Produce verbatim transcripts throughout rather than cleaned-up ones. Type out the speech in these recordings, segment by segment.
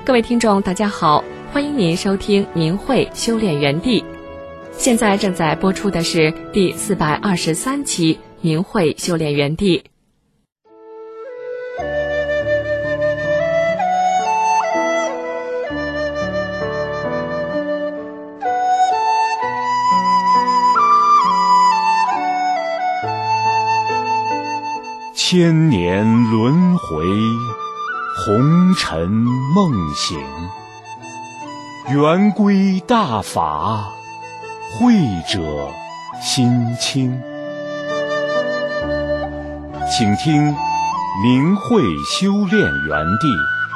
各位听众大家好，欢迎您收听明慧修炼园地。现在正在播出的是第四百二十三期明慧修炼园地。 千年轮回，红尘梦醒，圆规大法，慧者心清。请听明慧修炼园地。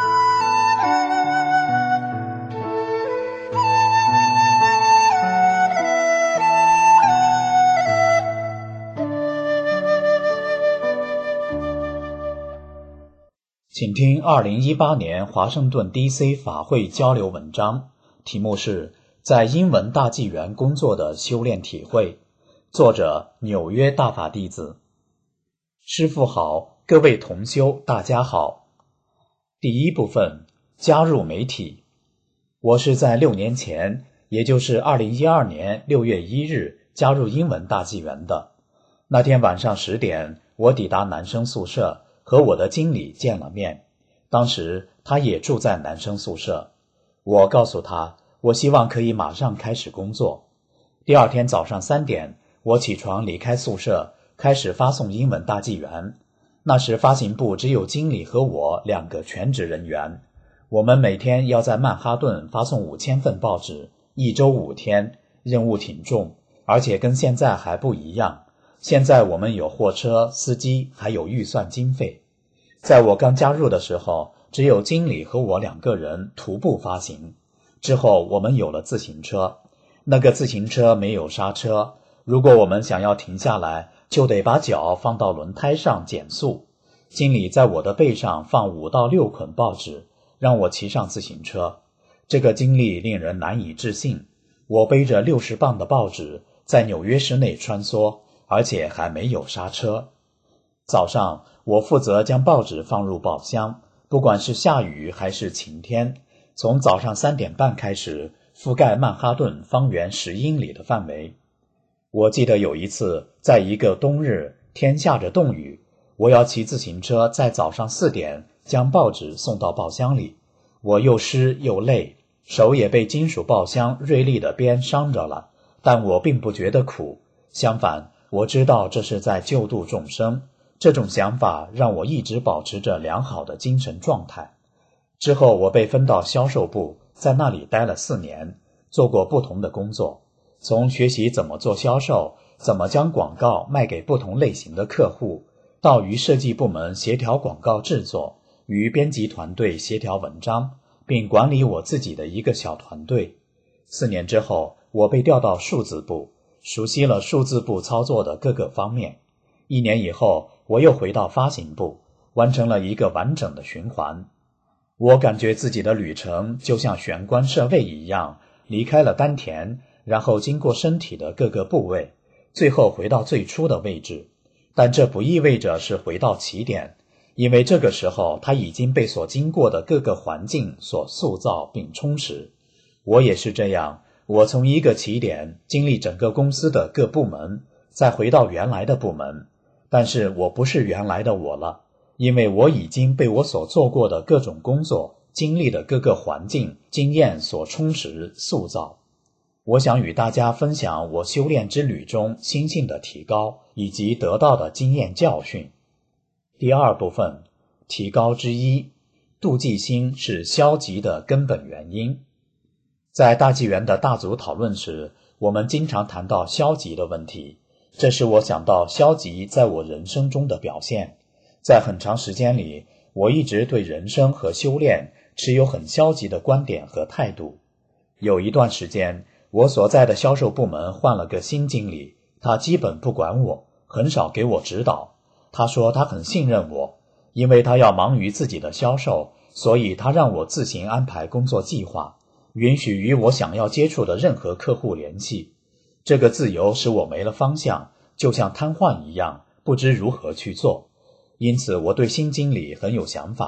请听二零一八年华盛顿 D C 法会交流文章，题目是在英文大纪元工作的修炼体会，作者纽约大法弟子。师父好，各位同修大家好。第一部分，加入媒体。我是在六年前，也就是二零一二年六月一日加入英文大纪元的。那天晚上十点，我抵达男生宿舍，和我的经理见了面，当时他也住在男生宿舍。我告诉他，我希望可以马上开始工作。第二天早上三点，我起床离开宿舍，开始发送英文大纪元。那时发行部只有经理和我两个全职人员，我们每天要在曼哈顿发送五千份报纸，一周五天，任务挺重，而且跟现在还不一样。现在我们有货车、司机，还有预算经费。在我刚加入的时候，只有经理和我两个人徒步发行。之后我们有了自行车，那个自行车没有刹车，如果我们想要停下来，就得把脚放到轮胎上减速。经理在我的背上放五到六捆报纸，让我骑上自行车。这个经历令人难以置信，我背着六十磅的报纸在纽约市内穿梭，而且还没有刹车。早上我负责将报纸放入报箱，不管是下雨还是晴天，从早上三点半开始，覆盖曼哈顿方圆十英里的范围。我记得有一次，在一个冬日，天下着冻雨，我要骑自行车在早上四点将报纸送到报箱里，我又湿又累，手也被金属报箱锐利的边伤着了，但我并不觉得苦，相反，我知道这是在救度众生，这种想法让我一直保持着良好的精神状态。之后我被分到销售部，在那里待了四年，做过不同的工作，从学习怎么做销售，怎么将广告卖给不同类型的客户，到与设计部门协调广告制作，与编辑团队协调文章，并管理我自己的一个小团队。四年之后，我被调到数字部，熟悉了数字部操作的各个方面。一年以后，我又回到发行部，完成了一个完整的循环。我感觉自己的旅程就像玄关设位一样，离开了丹田，然后经过身体的各个部位，最后回到最初的位置。但这不意味着是回到起点，因为这个时候它已经被所经过的各个环境所塑造并充实。我也是这样，我从一个起点经历整个公司的各部门，再回到原来的部门，但是我不是原来的我了，因为我已经被我所做过的各种工作、经历的各个环境、经验所充实、塑造。我想与大家分享我修炼之旅中心性的提高，以及得到的经验教训。第二部分，提高之一，妒忌心是消极的根本原因。在大纪元的大组讨论时，我们经常谈到消极的问题，这使我想到消极在我人生中的表现。在很长时间里，我一直对人生和修炼持有很消极的观点和态度。有一段时间，我所在的销售部门换了个新经理，他基本不管我，很少给我指导。他说他很信任我，因为他要忙于自己的销售，所以他让我自行安排工作计划，允许与我想要接触的任何客户联系。这个自由使我没了方向，就像瘫痪一样，不知如何去做。因此我对新经理很有想法，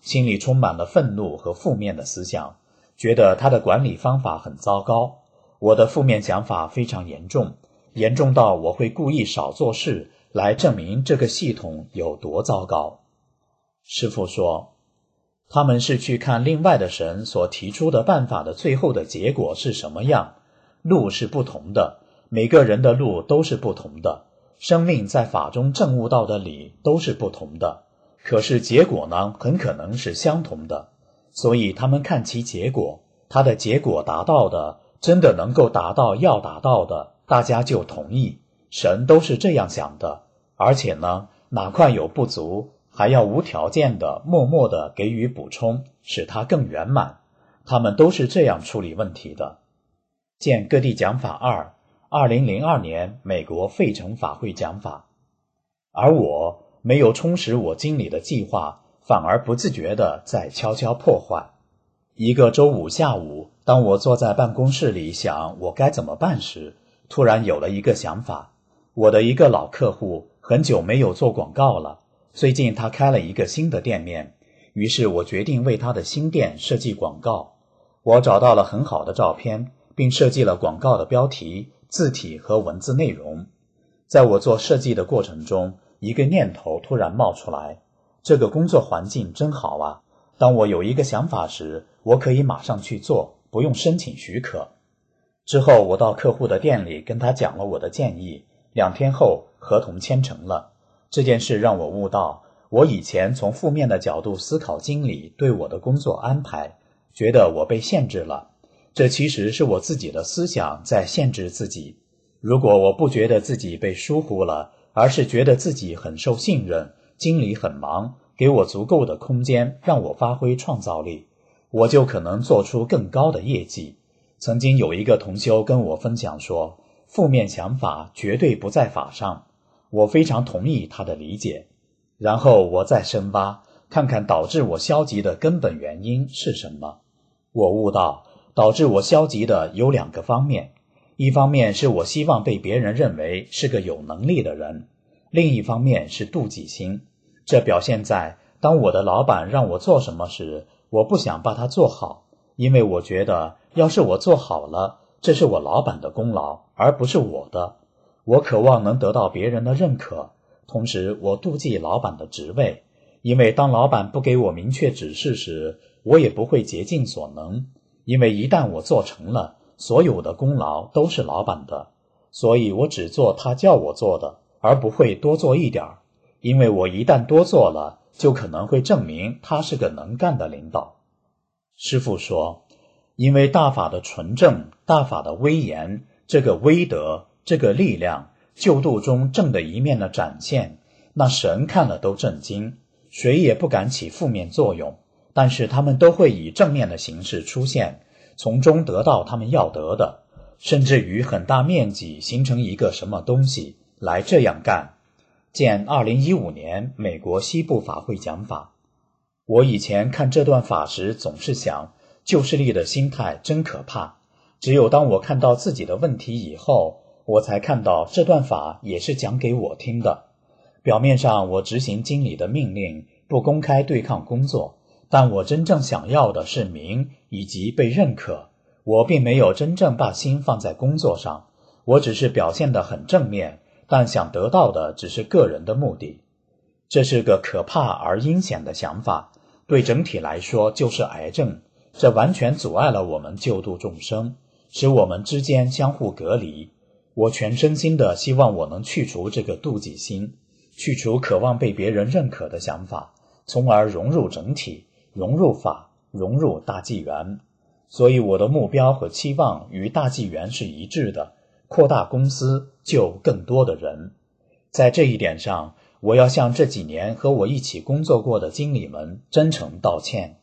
心里充满了愤怒和负面的思想，觉得他的管理方法很糟糕。我的负面想法非常严重，严重到我会故意少做事来证明这个系统有多糟糕。师父说，他们是去看另外的神所提出的办法的最后的结果是什么样，路是不同的，每个人的路都是不同的，生命在法中证悟到的理都是不同的，可是结果呢，很可能是相同的。所以他们看其结果，他的结果达到的真的能够达到要达到的，大家就同意。神都是这样想的，而且呢，哪块有不足，还要无条件的默默的给予补充，使它更圆满。他们都是这样处理问题的。见各地讲法二，二零零二年美国费城法会讲法。而我没有充实我经理的计划，反而不自觉地在悄悄破坏。一个周五下午，当我坐在办公室里想我该怎么办时，突然有了一个想法。我的一个老客户很久没有做广告了，最近他开了一个新的店面，于是我决定为他的新店设计广告。我找到了很好的照片，并设计了广告的标题、字体和文字内容。在我做设计的过程中，一个念头突然冒出来，这个工作环境真好啊！当我有一个想法时，我可以马上去做，不用申请许可。之后我到客户的店里跟他讲了我的建议，两天后合同签成了。这件事让我悟到，我以前从负面的角度思考经理对我的工作安排，觉得我被限制了。这其实是我自己的思想在限制自己。如果我不觉得自己被疏忽了，而是觉得自己很受信任，经理很忙，给我足够的空间让我发挥创造力，我就可能做出更高的业绩。曾经有一个同修跟我分享说，负面想法绝对不在法上，我非常同意他的理解。然后我再深挖，看看导致我消极的根本原因是什么。我悟到，导致我消极的有两个方面，一方面是我希望被别人认为是个有能力的人，另一方面是妒忌心。这表现在当我的老板让我做什么时，我不想把它做好，因为我觉得要是我做好了，这是我老板的功劳，而不是我的。我渴望能得到别人的认可，同时我妒忌老板的职位，因为当老板不给我明确指示时，我也不会竭尽所能，因为一旦我做成了，所有的功劳都是老板的，所以我只做他叫我做的，而不会多做一点，因为我一旦多做了，就可能会证明他是个能干的领导。师父说，因为大法的纯正，大法的威严，这个威德，这个力量，救度中正的一面的展现，那神看了都震惊，谁也不敢起负面作用，但是他们都会以正面的形式出现，从中得到他们要得的，甚至于很大面积形成一个什么东西来这样干。见二零一五年美国西部法会讲法。我以前看这段法时总是想，救世力的心态真可怕。只有当我看到自己的问题以后，我才看到这段法也是讲给我听的。表面上我执行经理的命令，不公开对抗工作，但我真正想要的是名以及被认可。我并没有真正把心放在工作上，我只是表现得很正面，但想得到的只是个人的目的。这是个可怕而阴险的想法，对整体来说就是癌症，这完全阻碍了我们救度众生，使我们之间相互隔离。我全身心的希望我能去除这个妒忌心，去除渴望被别人认可的想法，从而融入整体，融入法，融入大纪元。所以我的目标和期望与大纪元是一致的，扩大公司，救更多的人。在这一点上，我要向这几年和我一起工作过的经理们真诚道歉。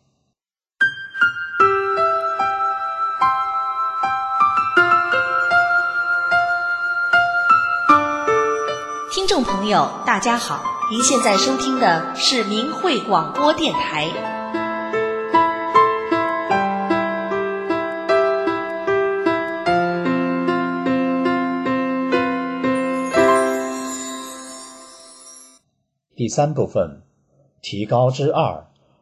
听众朋友大家好，您现在收听的是明慧广播电台。 第三部分，提高之二，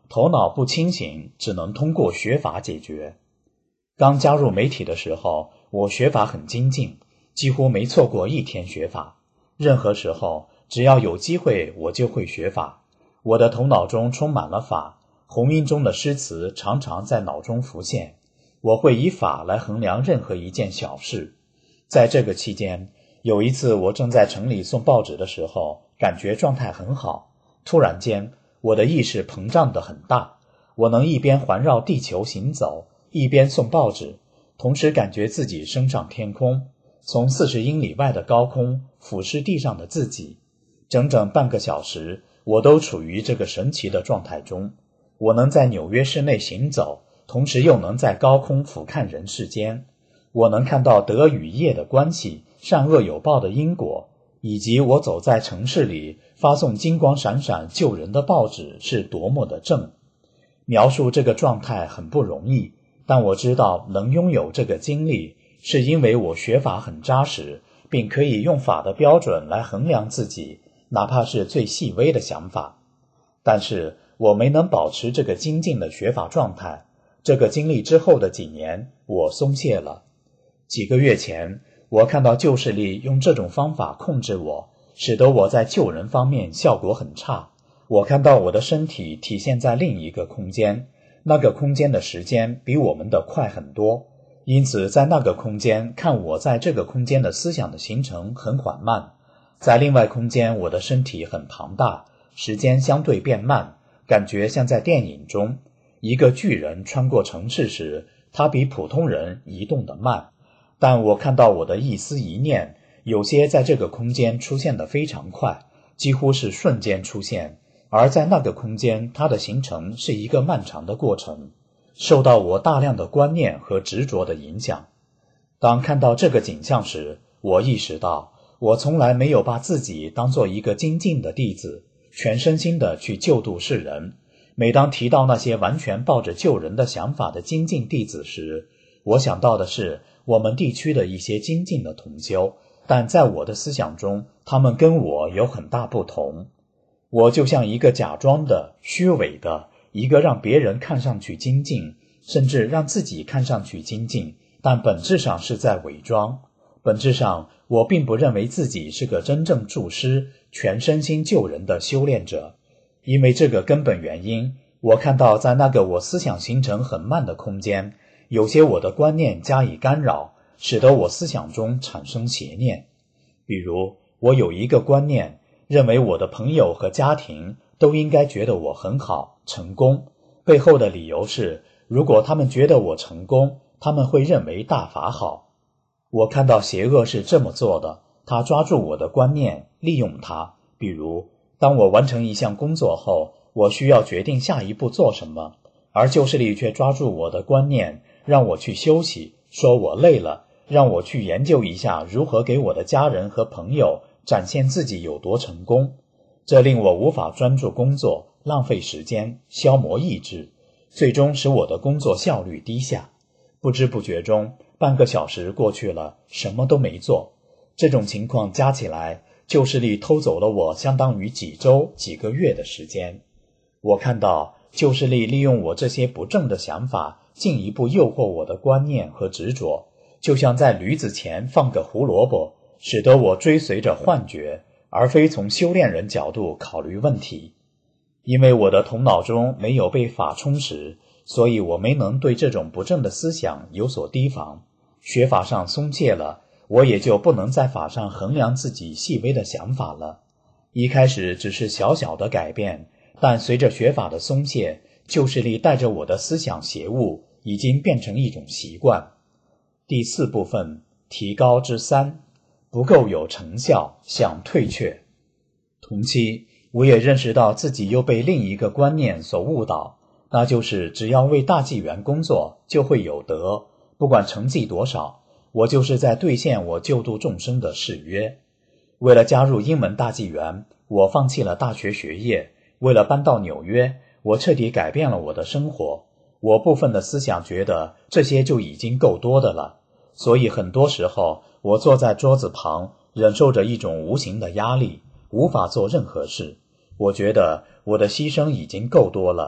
头脑不清醒，只能通过学法解决。刚加入媒体的时候，我学法很精进，几乎没错过一天学法。任何时候，只要有机会，我就会学法。我的头脑中充满了法，洪因中的诗词常常在脑中浮现。我会以法来衡量任何一件小事。在这个期间，有一次我正在城里送报纸的时候，感觉状态很好。突然间，我的意识膨胀得很大，我能一边环绕地球行走，一边送报纸，同时感觉自己升上天空，从四十英里外的高空俯视地上的自己。整整半个小时，我都处于这个神奇的状态中。我能在纽约市内行走，同时又能在高空俯瞰人世间。我能看到德与业的关系，善恶有报的因果，以及我走在城市里发送金光闪闪救人的报纸是多么的正。描述这个状态很不容易，但我知道能拥有这个经历，是因为我学法很扎实，并可以用法的标准来衡量自己，哪怕是最细微的想法。但是我没能保持这个精进的学法状态。这个经历之后的几年，我松懈了。几个月前，我看到旧势力用这种方法控制我，使得我在救人方面效果很差。我看到我的身体体现在另一个空间，那个空间的时间比我们的快很多，因此在那个空间看我在这个空间的思想的形成很缓慢。在另外空间，我的身体很庞大，时间相对变慢，感觉像在电影中，一个巨人穿过城市时，他比普通人移动得慢。但我看到我的一思一念，有些在这个空间出现得非常快，几乎是瞬间出现，而在那个空间，它的形成是一个漫长的过程，受到我大量的观念和执着的影响。当看到这个景象时，我意识到，我从来没有把自己当作一个精进的弟子，全身心地去救度世人。每当提到那些完全抱着救人的想法的精进弟子时，我想到的是我们地区的一些精进的同修，但在我的思想中，他们跟我有很大不同。我就像一个假装的、虚伪的，一个让别人看上去精进，甚至让自己看上去精进，但本质上是在伪装。本质上，我并不认为自己是个真正助师、全身心救人的修炼者。因为这个根本原因，我看到在那个我思想形成很慢的空间，有些我的观念加以干扰，使得我思想中产生邪念。比如，我有一个观念，认为我的朋友和家庭都应该觉得我很好、成功。背后的理由是，如果他们觉得我成功，他们会认为大法好。我看到邪恶是这么做的，他抓住我的观念，利用它。比如，当我完成一项工作后，我需要决定下一步做什么，而旧势力却抓住我的观念，让我去休息，说我累了，让我去研究一下如何给我的家人和朋友展现自己有多成功。这令我无法专注工作，浪费时间，消磨意志，最终使我的工作效率低下。不知不觉中，半个小时过去了，什么都没做。这种情况加起来，旧势力偷走了我相当于几周、几个月的时间。我看到旧势力利用我这些不正的想法，进一步诱惑我的观念和执着，就像在驴子前放个胡萝卜，使得我追随着幻觉，而非从修炼人角度考虑问题。因为我的头脑中没有被法充实，所以我没能对这种不正的思想有所提防。学法上松懈了，我也就不能在法上衡量自己细微的想法了。一开始只是小小的改变，但随着学法的松懈，旧势力带着我的思想邪物已经变成一种习惯。第四部分，提高之三，不够有成效，想退却。同期，我也认识到自己又被另一个观念所误导，那就是只要为大纪元工作，就会有德，不管成绩多少，我就是在兑现我救度众生的誓约。为了加入英文大纪元，我放弃了大学学业，为了搬到纽约，我彻底改变了我的生活。我部分的思想觉得这些就已经够多的了，所以很多时候我坐在桌子旁，忍受着一种无形的压力，无法做任何事。我觉得我的牺牲已经够多了，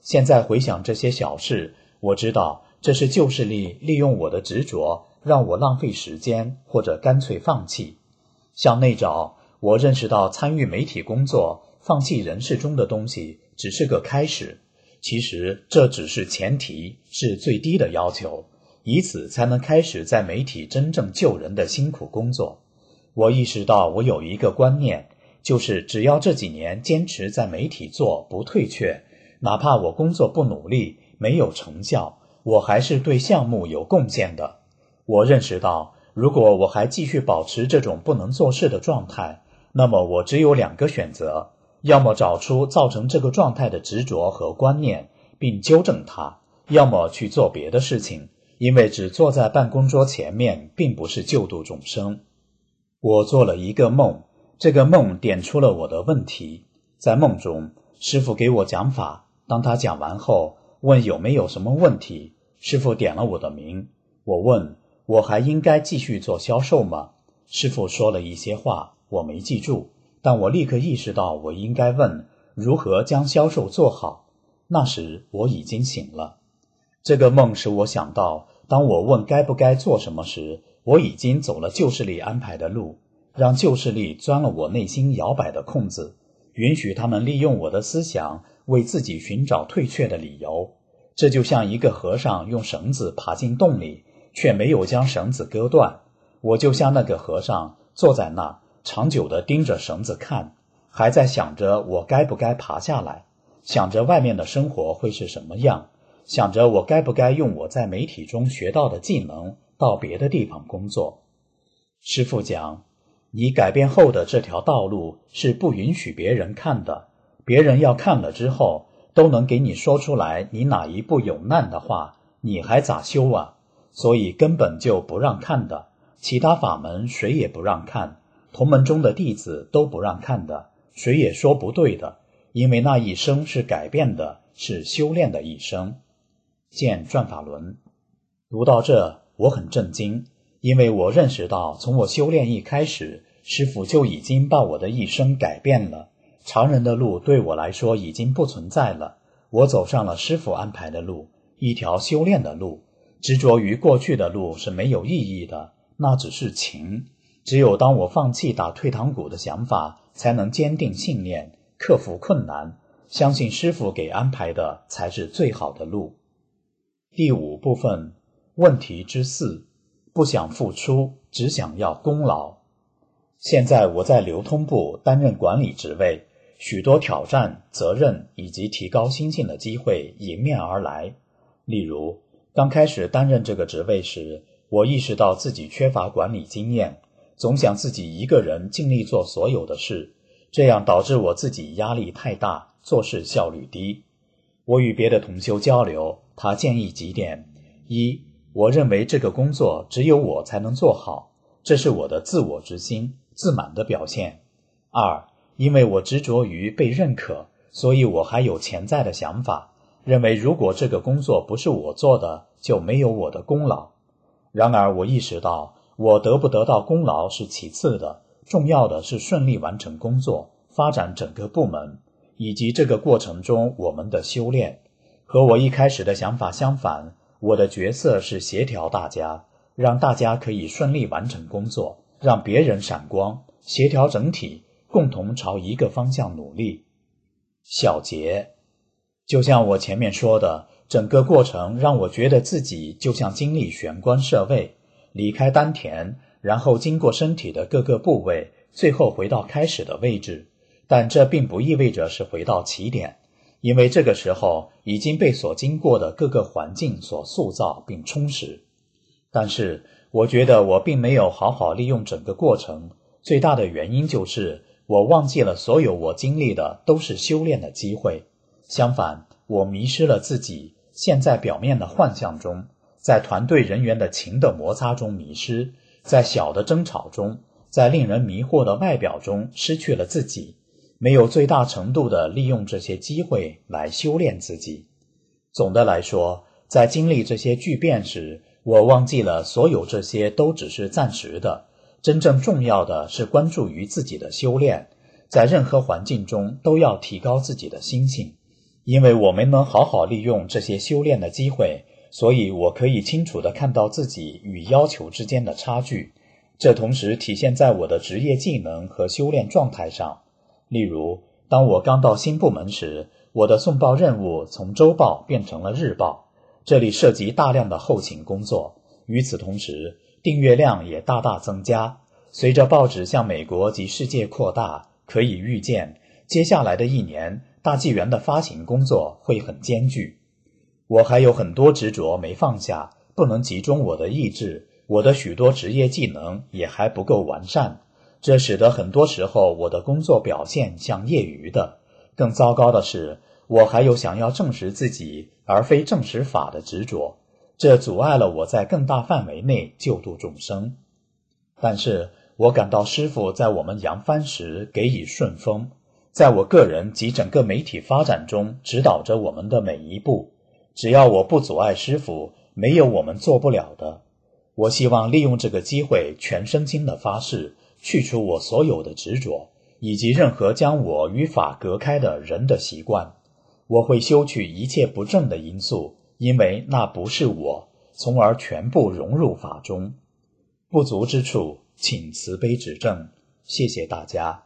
现在回想这些小事，我知道这是旧势力利用我的执着，让我浪费时间，或者干脆放弃。向内找，我认识到参与媒体工作，放弃人世中的东西，只是个开始。其实这只是前提，是最低的要求，以此才能开始在媒体真正救人的辛苦工作。我意识到我有一个观念，就是只要这几年坚持在媒体做，不退却，哪怕我工作不努力，没有成效，我还是对项目有贡献的。我认识到，如果我还继续保持这种不能做事的状态，那么我只有两个选择，要么找出造成这个状态的执着和观念，并纠正它，要么去做别的事情，因为只坐在办公桌前面并不是救度众生。我做了一个梦，这个梦点出了我的问题。在梦中，师父给我讲法，当他讲完后，问有没有什么问题，师父点了我的名。我问，我还应该继续做销售吗？师父说了一些话，我没记住，但我立刻意识到我应该问如何将销售做好。那时我已经醒了。这个梦使我想到，当我问该不该做什么时，我已经走了旧势力安排的路，让旧势力钻了我内心摇摆的空子，允许他们利用我的思想为自己寻找退却的理由。这就像一个和尚用绳子爬进洞里，却没有将绳子割断。我就像那个和尚坐在那，长久地盯着绳子看，还在想着我该不该爬下来，想着外面的生活会是什么样，想着我该不该用我在媒体中学到的技能到别的地方工作。师父讲，你改变后的这条道路是不允许别人看的，别人要看了之后都能给你说出来你哪一步有难的话，你还咋修啊？所以根本就不让看的，其他法门谁也不让看，同门中的弟子都不让看的，谁也说不对的，因为那一生是改变的，是修炼的一生。见转法轮。读到这，我很震惊，因为我认识到从我修炼一开始，师父就已经把我的一生改变了，常人的路对我来说已经不存在了，我走上了师父安排的路，一条修炼的路。执着于过去的路是没有意义的，那只是情。只有当我放弃打退堂鼓的想法，才能坚定信念，克服困难，相信师父给安排的才是最好的路。第五部分，问题之四，不想付出，只想要功劳。现在我在流通部担任管理职位，许多挑战、责任以及提高心性的机会迎面而来。例如，刚开始担任这个职位时，我意识到自己缺乏管理经验，总想自己一个人尽力做所有的事，这样导致我自己压力太大，做事效率低。我与别的同修交流，他建议几点：一，我认为这个工作只有我才能做好，这是我的自我之心，自满的表现。二，因为我执着于被认可，所以我还有潜在的想法，认为如果这个工作不是我做的，就没有我的功劳。然而我意识到，我得不得到功劳是其次的，重要的是顺利完成工作，发展整个部门，以及这个过程中我们的修炼。和我一开始的想法相反，我的角色是协调大家，让大家可以顺利完成工作，让别人闪光，协调整体，共同朝一个方向努力。小结，就像我前面说的，整个过程让我觉得自己就像经历玄关设位，离开丹田，然后经过身体的各个部位，最后回到开始的位置。但这并不意味着是回到起点，因为这个时候已经被所经过的各个环境所塑造并充实。但是我觉得我并没有好好利用整个过程，最大的原因就是我忘记了所有我经历的都是修炼的机会。相反，我迷失了自己，陷在表面的幻象中，在团队人员的情的摩擦中迷失，在小的争吵中，在令人迷惑的外表中失去了自己，没有最大程度地利用这些机会来修炼自己。总的来说，在经历这些巨变时，我忘记了所有这些都只是暂时的，真正重要的是关注于自己的修炼，在任何环境中都要提高自己的心性， 因为我没能好好利用这些修炼的机会，所以我可以清楚地看到自己与要求之间的差距，这同时体现在我的职业技能和修炼状态上。例如，当我刚到新部门时，我的送报任务从周报变成了日报，这里涉及大量的后勤工作。与此同时，订阅量也大大增加。随着报纸向美国及世界扩大，可以预见，接下来的一年，大纪元的发行工作会很艰巨。我还有很多执着没放下，不能集中我的意志，我的许多职业技能也还不够完善，这使得很多时候我的工作表现像业余的。更糟糕的是，我还有想要证实自己而非证实法的执着，这阻碍了我在更大范围内救度众生。但是我感到师父在我们扬帆时给予顺风，在我个人及整个媒体发展中指导着我们的每一步。只要我不阻碍师父，没有我们做不了的。我希望利用这个机会全身心的发誓，去除我所有的执着，以及任何将我与法隔开的人的习惯。我会修去一切不正的因素，因为那不是我，从而全部融入法中。不足之处，请慈悲指正。谢谢大家。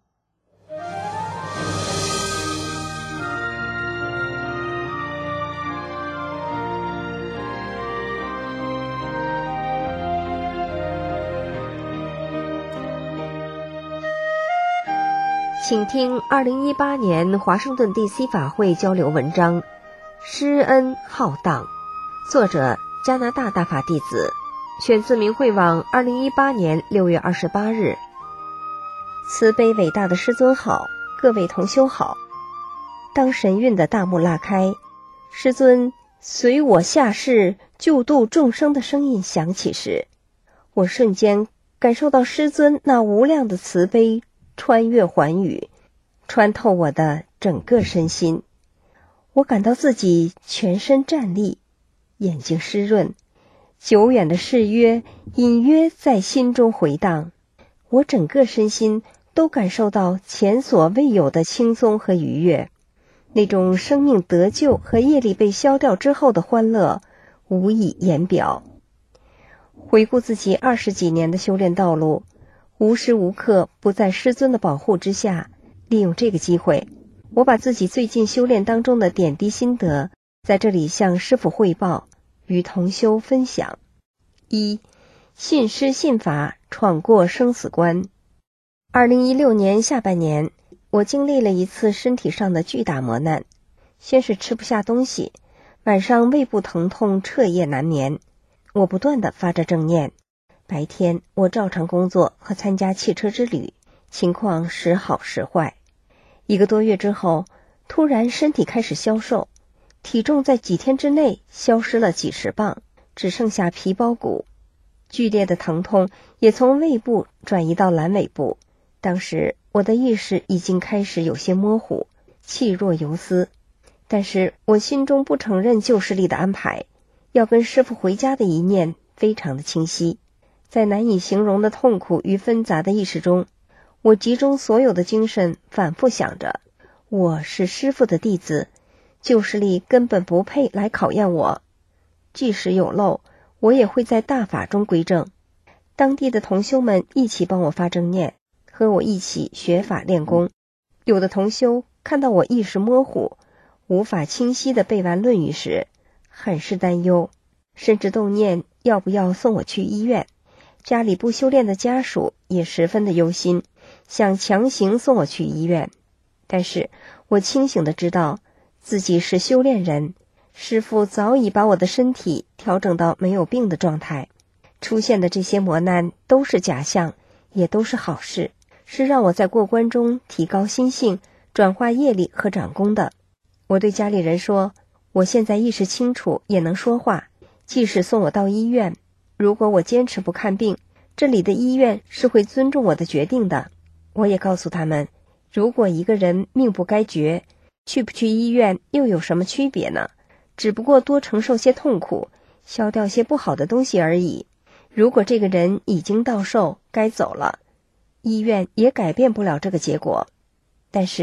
请听二零一八年华盛顿 D C 法会交流文章《施恩浩荡》，作者加拿大大法弟子，选自明慧网二零一八年六月二十八日。慈悲伟大的师尊好，各位同修好。当神韵的大幕拉开，师尊随我下世救度众生的声音响起时，我瞬间感受到师尊那无量的慈悲穿越寰宇，穿透我的整个身心。我感到自己全身站立，眼睛湿润，久远的誓约隐约在心中回荡。我整个身心都感受到前所未有的轻松和愉悦，那种生命得救和业力被消掉之后的欢乐无以言表。回顾自己二十几年的修炼道路，无时无刻不在师尊的保护之下，利用这个机会，我把自己最近修炼当中的点滴心得在这里向师父汇报，与同修分享。一、信师信法，闯过生死关。二零一六年下半年，我经历了一次身体上的巨大磨难，先是吃不下东西，晚上胃部疼痛，彻夜难眠。我不断地发着正念，白天我照常工作和参加汽车之旅，情况时好时坏。一个多月之后，突然身体开始消瘦，体重在几天之内消失了几十磅，只剩下皮包骨。剧烈的疼痛也从胃部转移到阑尾部，当时我的意识已经开始有些模糊，气若游丝。但是我心中不承认旧势力的安排，要跟师父回家的一念非常的清晰。在难以形容的痛苦与纷杂的意识中，我集中所有的精神，反复想着，我是师父的弟子，旧势力根本不配来考验我，即使有漏，我也会在大法中归正。当地的同修们一起帮我发正念，和我一起学法练功。有的同修看到我意识模糊，无法清晰地背完论语时，很是担忧，甚至动念要不要送我去医院。家里不修炼的家属也十分的忧心，想强行送我去医院。但是我清醒地知道自己是修炼人，师父早已把我的身体调整到没有病的状态，出现的这些磨难都是假象，也都是好事，是让我在过关中提高心性，转化业力和长功的。我对家里人说，我现在意识清楚，也能说话，即使送我到医院，如果我坚持不看病，这里的医院是会尊重我的决定的。我也告诉他们，如果一个人命不该绝，去不去医院又有什么区别呢？只不过多承受些痛苦，消掉些不好的东西而已。如果这个人已经到寿，该走了，医院也改变不了这个结果。但是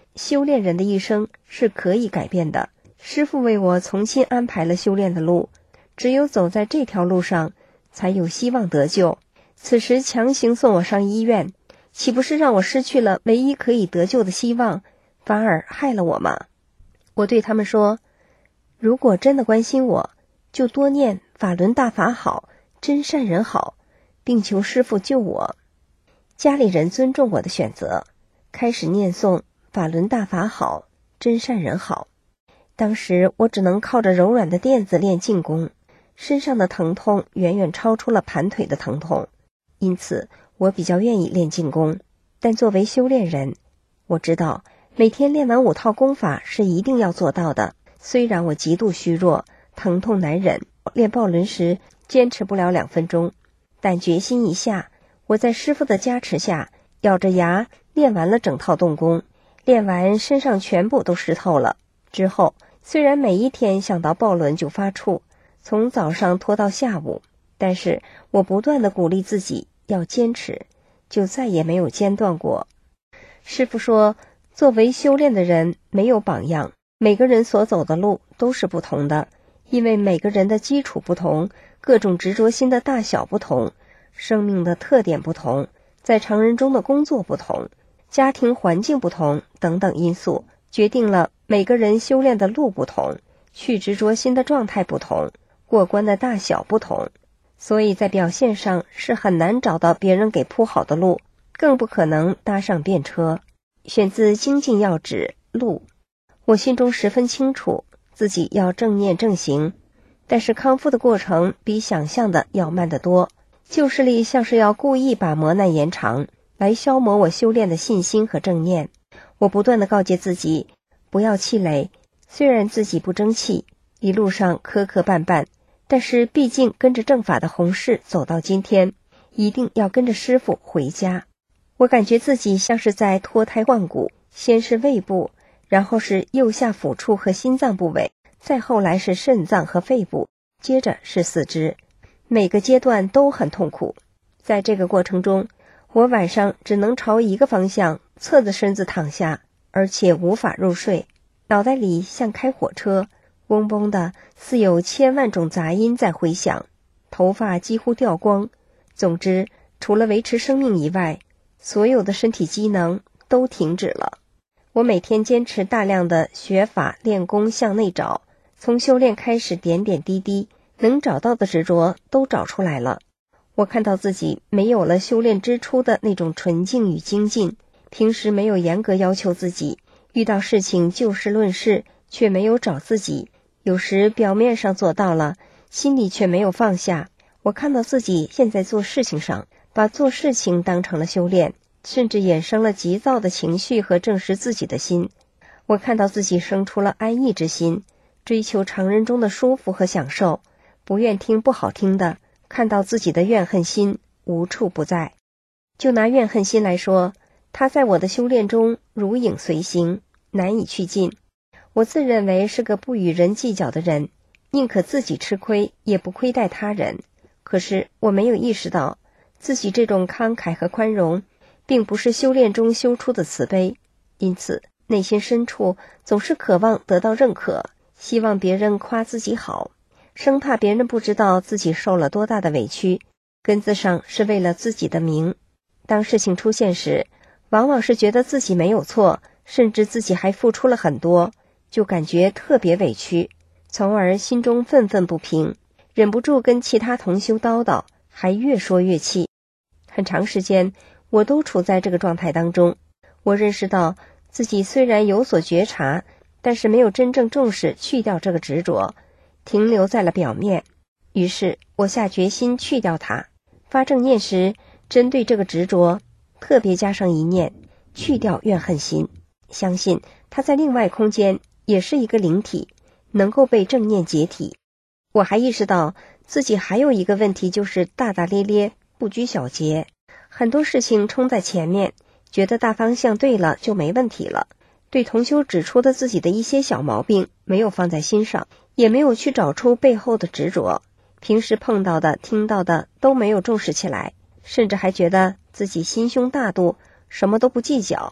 修炼人的一生是可以改变的。师父为我重新安排了修炼的路，只有走在这条路上，才有希望得救。此时强行送我上医院，岂不是让我失去了唯一可以得救的希望，反而害了我吗？我对他们说，如果真的关心我，就多念法轮大法好，真善人好，并求师父救我。家里人尊重我的选择，开始念诵法轮大法好，真善人好。当时我只能靠着柔软的垫子练静功，身上的疼痛远远超出了盘腿的疼痛，因此我比较愿意练静功。但作为修炼人，我知道每天练完五套功法是一定要做到的。虽然我极度虚弱，疼痛难忍，练抱轮时坚持不了两分钟，但决心一下，我在师父的加持下，咬着牙练完了整套动功。练完身上全部都湿透了之后，虽然每一天想到抱轮就发怵，从早上拖到下午，但是我不断地鼓励自己要坚持，就再也没有间断过。师父说，作为修炼的人没有榜样，每个人所走的路都是不同的，因为每个人的基础不同，各种执着心的大小不同，生命的特点不同，在常人中的工作不同，家庭环境不同等等因素，决定了每个人修炼的路不同，去执着心的状态不同，过关的大小不同，所以在表现上是很难找到别人给铺好的路，更不可能搭上便车。选自《精进要旨》路。我心中十分清楚，自己要正念正行，但是康复的过程比想象的要慢得多。旧势力像是要故意把磨难延长，来消磨我修炼的信心和正念。我不断地告诫自己不要气馁，虽然自己不争气，一路上磕磕绊绊，但是毕竟跟着正法的弘誓走到今天，一定要跟着师父回家。我感觉自己像是在脱胎换骨，先是胃部，然后是右下腹处和心脏部位，再后来是肾脏和肺部，接着是四肢，每个阶段都很痛苦。在这个过程中，我晚上只能朝一个方向侧着身子躺下，而且无法入睡，脑袋里像开火车，嗡嗡的，似有千万种杂音在回响，头发几乎掉光。总之，除了维持生命以外，所有的身体机能都停止了。我每天坚持大量的学法练功向内找，从修炼开始点点滴滴，能找到的执着都找出来了。我看到自己没有了修炼之初的那种纯净与精进，平时没有严格要求自己，遇到事情就事论事，却没有找自己，有时表面上做到了，心里却没有放下。我看到自己现在做事情上，把做事情当成了修炼，甚至衍生了急躁的情绪和证实自己的心。我看到自己生出了安逸之心，追求常人中的舒服和享受，不愿听不好听的，看到自己的怨恨心无处不在。就拿怨恨心来说，它在我的修炼中如影随形，难以去尽。我自认为是个不与人计较的人，宁可自己吃亏，也不亏待他人。可是我没有意识到，自己这种慷慨和宽容，并不是修炼中修出的慈悲，因此内心深处总是渴望得到认可，希望别人夸自己好，生怕别人不知道自己受了多大的委屈，根子上是为了自己的名。当事情出现时，往往是觉得自己没有错，甚至自己还付出了很多，就感觉特别委屈，从而心中愤愤不平，忍不住跟其他同修叨叨，还越说越气。很长时间我都处在这个状态当中。我认识到自己虽然有所觉察，但是没有真正重视去掉这个执着，停留在了表面。于是我下决心去掉它，发正念时针对这个执着特别加上一念，去掉怨恨心，相信它在另外空间也是一个灵体，能够被正念解体。我还意识到自己还有一个问题，就是大大咧咧，不拘小节，很多事情冲在前面，觉得大方向对了就没问题了，对同修指出的自己的一些小毛病没有放在心上，也没有去找出背后的执着，平时碰到的听到的都没有重视起来，甚至还觉得自己心胸大度，什么都不计较，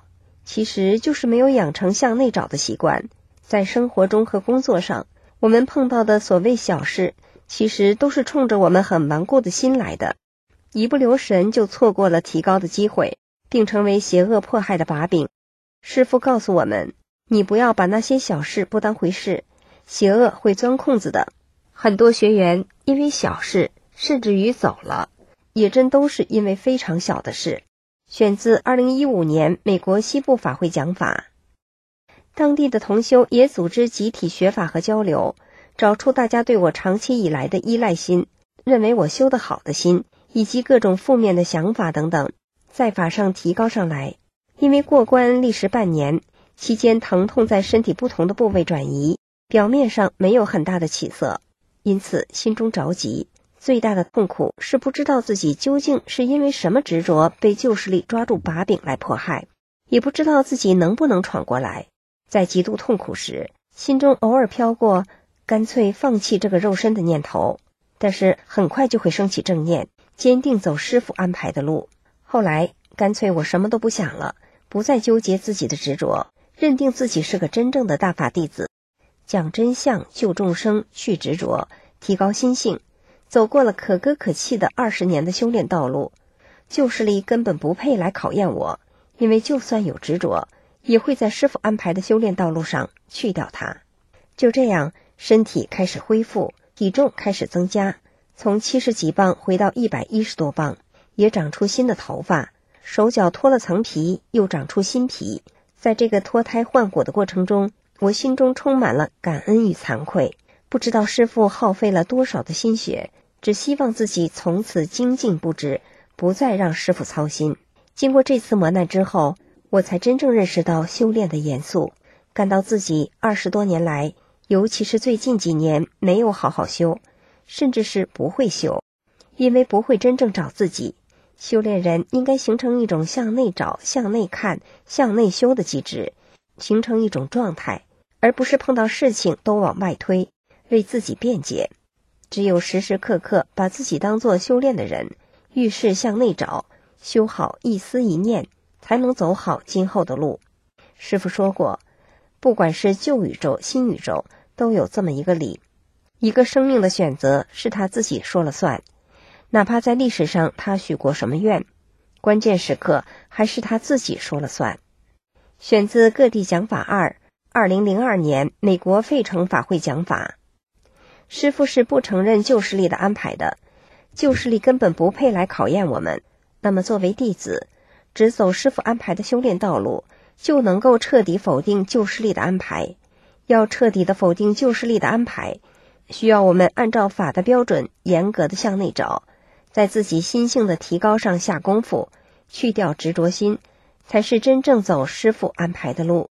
其实就是没有养成向内找的习惯。在生活中和工作上，我们碰到的所谓小事，其实都是冲着我们很顽固的心来的，一不留神就错过了提高的机会，并成为邪恶迫害的把柄。师父告诉我们，你不要把那些小事不当回事，邪恶会钻空子的。很多学员因为小事甚至于走了，也真都是因为非常小的事。选自二零一五年美国西部法会讲法。当地的同修也组织集体学法和交流，找出大家对我长期以来的依赖心，认为我修得好的心，以及各种负面的想法等等，在法上提高上来。因为过关历时半年，期间疼痛在身体不同的部位转移，表面上没有很大的起色，因此心中着急。最大的痛苦是不知道自己究竟是因为什么执着被旧势力抓住把柄来迫害，也不知道自己能不能闯过来。在极度痛苦时，心中偶尔飘过干脆放弃这个肉身的念头，但是很快就会升起正念，坚定走师父安排的路。后来干脆我什么都不想了，不再纠结自己的执着，认定自己是个真正的大法弟子，讲真相，救众生，去执着，提高心性，走过了可歌可泣的二十年的修炼道路。旧势力根本不配来考验我，因为就算有执着，也会在师父安排的修炼道路上去掉它。就这样，身体开始恢复，体重开始增加，从七十几磅回到一百一十多磅，也长出新的头发，手脚脱了层皮，又长出新皮。在这个脱胎换骨的过程中，我心中充满了感恩与惭愧，不知道师父耗费了多少的心血，只希望自己从此精进不止，不再让师父操心。经过这次磨难之后，我才真正认识到修炼的严肃，感到自己二十多年来，尤其是最近几年没有好好修，甚至是不会修，因为不会真正找自己。修炼人应该形成一种向内找、向内看、向内修的机制，形成一种状态，而不是碰到事情都往外推，为自己辩解。只有时时刻刻把自己当作修炼的人，遇事向内找，修好一思一念，才能走好今后的路。师父说过，不管是旧宇宙、新宇宙，都有这么一个理，一个生命的选择是他自己说了算，哪怕在历史上他许过什么愿，关键时刻还是他自己说了算。选自各地讲法二，二零零二年美国费城法会讲法。师父是不承认旧势力的安排的，旧势力根本不配来考验我们。那么作为弟子，只走师父安排的修炼道路，就能够彻底否定旧势力的安排。要彻底的否定旧势力的安排，需要我们按照法的标准严格的向内找，在自己心性的提高上下功夫，去掉执着心，才是真正走师父安排的路。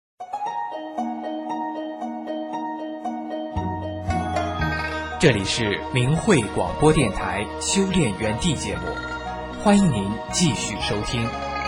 这里是明慧广播电台修炼园地节目，欢迎您继续收听。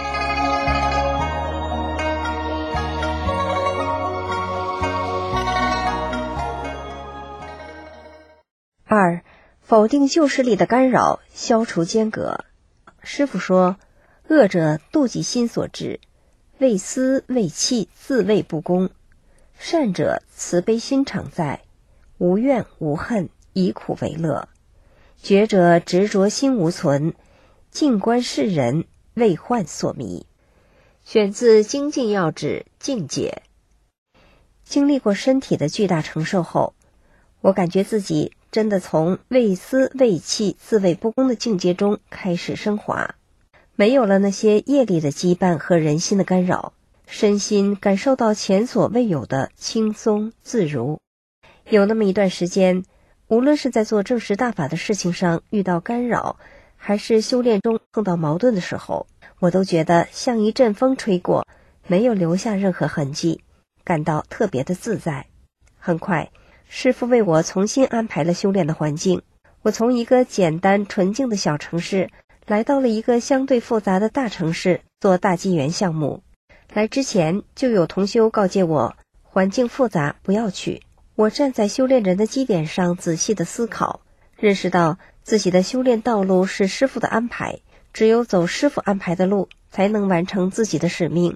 二、否定旧势力的干扰，消除间隔。师父说，恶者妒忌心所致，为私为气，自谓不公；善者慈悲心常在，无怨无恨，以苦为乐；觉者执着心无存，静观世人，为幻所迷。选自《精进要旨》境界。经历过身体的巨大承受后，我感觉自己真的从为私为气，自谓不公的境界中开始升华，没有了那些业力的羁绊和人心的干扰，身心感受到前所未有的轻松自如。有那么一段时间，无论是在做正实大法的事情上遇到干扰，还是修炼中碰到矛盾的时候，我都觉得像一阵风吹过，没有留下任何痕迹，感到特别的自在。很快，师父为我重新安排了修炼的环境，我从一个简单纯净的小城市来到了一个相对复杂的大城市做大机缘项目。来之前就有同修告诫我，环境复杂不要去。我站在修炼人的基点上仔细的思考，认识到自己的修炼道路是师父的安排，只有走师父安排的路，才能完成自己的使命，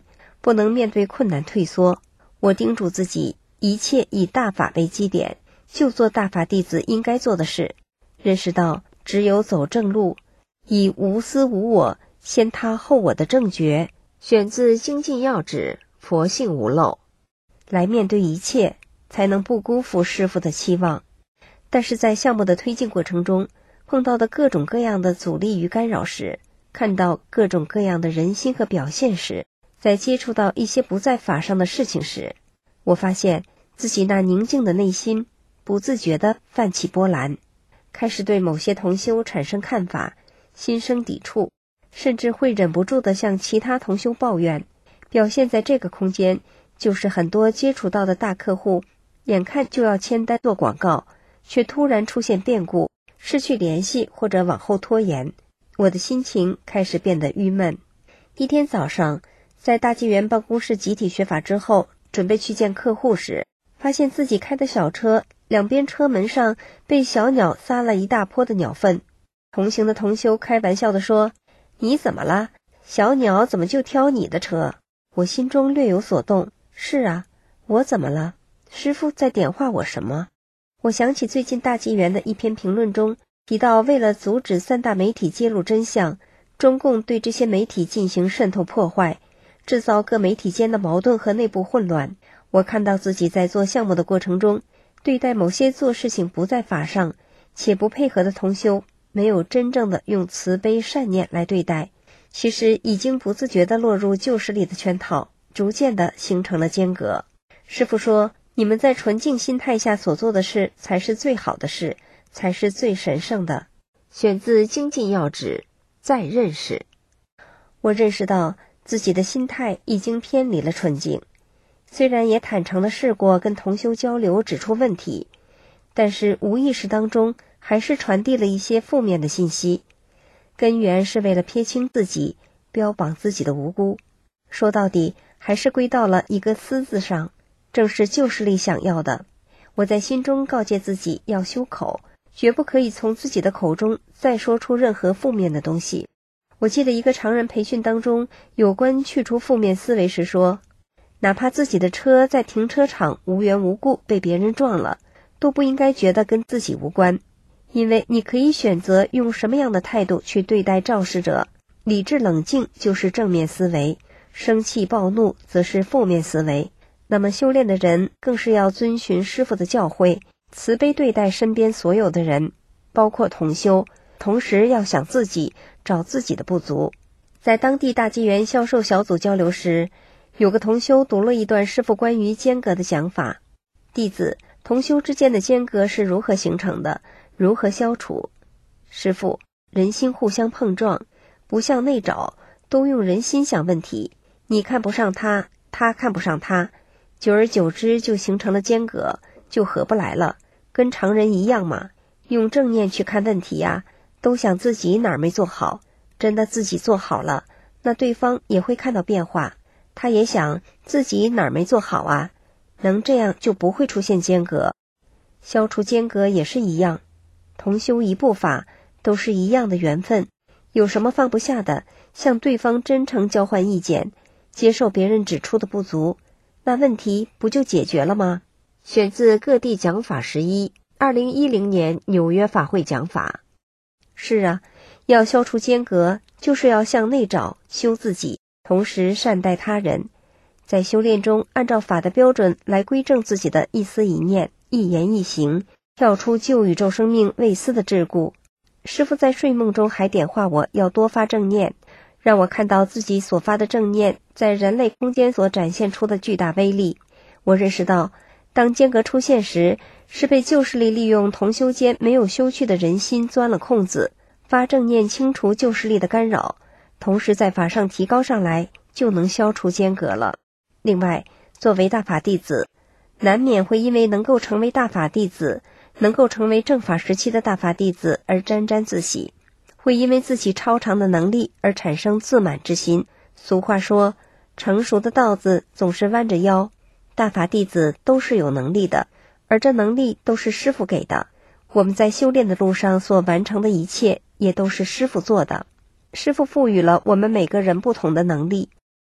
不能面对困难退缩。我叮嘱自己，一切以大法为基点，就做大法弟子应该做的事。认识到只有走正路，以无私无我，先他后我的正觉，选自精进要旨，佛性无漏，来面对一切，才能不辜负师父的期望。但是在项目的推进过程中，碰到的各种各样的阻力与干扰时，看到各种各样的人心和表现时，在接触到一些不在法上的事情时，我发现自己那宁静的内心不自觉地泛起波澜，开始对某些同修产生看法，心生抵触，甚至会忍不住地向其他同修抱怨。表现在这个空间，就是很多接触到的大客户眼看就要签单做广告，却突然出现变故，失去联系或者往后拖延，我的心情开始变得郁闷。一天早上，在大纪元办公室集体学法之后，准备去见客户时，发现自己开的小车两边车门上被小鸟撒了一大泼的鸟粪。同行的同修开玩笑地说：“你怎么了？小鸟怎么就挑你的车？”我心中略有所动。是啊，我怎么了？师父在点化我什么？我想起最近大纪元的一篇评论中提到，为了阻止三大媒体揭露真相，中共对这些媒体进行渗透破坏，制造各媒体间的矛盾和内部混乱。我看到自己在做项目的过程中，对待某些做事情不在法上且不配合的同修，没有真正的用慈悲善念来对待，其实已经不自觉地落入旧势力的圈套，逐渐地形成了间隔。师父说，你们在纯净心态下所做的事才是最好的事，才是最神圣的。选自精进要旨，再认识。我认识到自己的心态已经偏离了纯净，虽然也坦诚地试过跟同修交流指出问题，但是无意识当中还是传递了一些负面的信息，根源是为了撇清自己，标榜自己的无辜。说到底还是归到了一个私字上，正是旧势力想要的。我在心中告诫自己要修口，绝不可以从自己的口中再说出任何负面的东西。我记得一个常人培训当中有关去除负面思维时说，哪怕自己的车在停车场无缘无故被别人撞了，都不应该觉得跟自己无关，因为你可以选择用什么样的态度去对待肇事者。理智冷静就是正面思维，生气暴怒则是负面思维。那么修炼的人更是要遵循师父的教诲，慈悲对待身边所有的人，包括同修，同时要想自己，找自己的不足。在当地大纪元销售小组交流时，有个同修读了一段师父关于间隔的讲法。弟子，同修之间的间隔是如何形成的？如何消除？师父，人心互相碰撞，不向内找，都用人心想问题，你看不上他，他看不上他，久而久之就形成了间隔，就合不来了。跟常人一样嘛，用正念去看问题呀，都想自己哪儿没做好，真的自己做好了，那对方也会看到变化，他也想自己哪儿没做好啊，能这样就不会出现间隔。消除间隔也是一样，同修一部法，都是一样的缘分，有什么放不下的，向对方真诚交换意见，接受别人指出的不足，那问题不就解决了吗？选自各地讲法十一，二零一零年纽约法会讲法。是啊，要消除间隔，就是要向内找，修自己，同时善待他人。在修炼中，按照法的标准来归正自己的一思一念、一言一行，跳出旧宇宙生命未思的桎梏。师父在睡梦中还点化我要多发正念，让我看到自己所发的正念在人类空间所展现出的巨大威力。我认识到，当间隔出现时，是被旧势力利用同修间没有修去的人心钻了空子，发正念清除旧势力的干扰，同时在法上提高上来，就能消除间隔了。另外，作为大法弟子，难免会因为能够成为大法弟子，能够成为正法时期的大法弟子而沾沾自喜，会因为自己超常的能力而产生自满之心。俗话说，成熟的稻子总是弯着腰，大法弟子都是有能力的，而这能力都是师父给的。我们在修炼的路上所完成的一切，也都是师父做的。师父赋予了我们每个人不同的能力，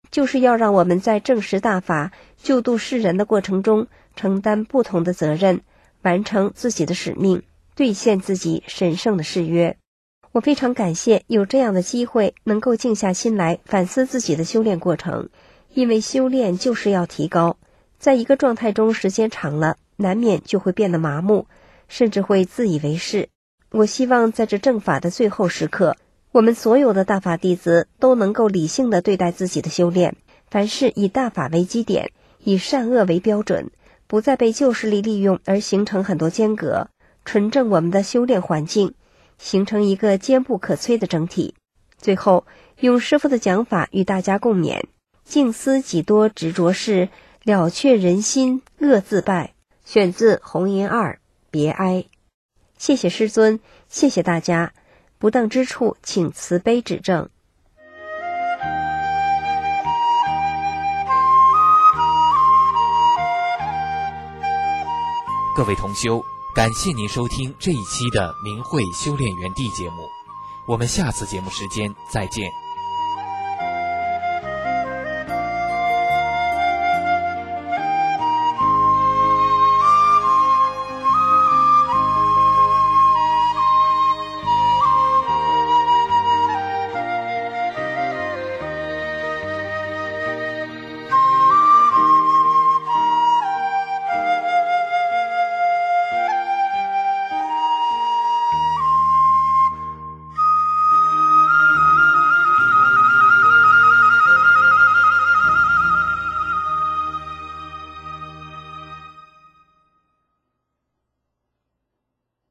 就是要让我们在证实大法、救度世人的过程中承担不同的责任，完成自己的使命，兑现自己神圣的誓约。我非常感谢有这样的机会，能够静下心来反思自己的修炼过程，因为修炼就是要提高，在一个状态中时间长了，难免就会变得麻木，甚至会自以为是。我希望在这正法的最后时刻，我们所有的大法弟子都能够理性地对待自己的修炼，凡事以大法为基点，以善恶为标准，不再被旧势力利用而形成很多间隔，纯正我们的修炼环境，形成一个坚不可摧的整体。最后，用师父的讲法与大家共勉：静思几多执着事，了却人心恶自败。选自红岩二，别哀。谢谢师尊，谢谢大家，不当之处请慈悲指正。 各位同修，感谢您收听这一期的明慧修炼园地节目，我们下次节目时间再见。